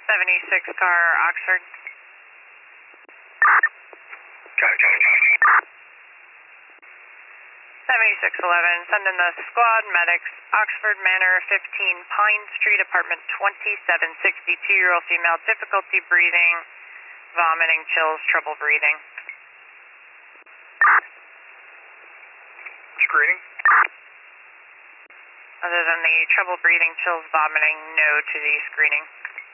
76 car, Oxford. Copy. 7611, send in the squad medics, Oxford Manor, 15 Pine Street, apartment 27, 62-year-old female, difficulty breathing, vomiting, chills, trouble breathing. Screening. Other than the trouble breathing, chills, vomiting, no to the screening.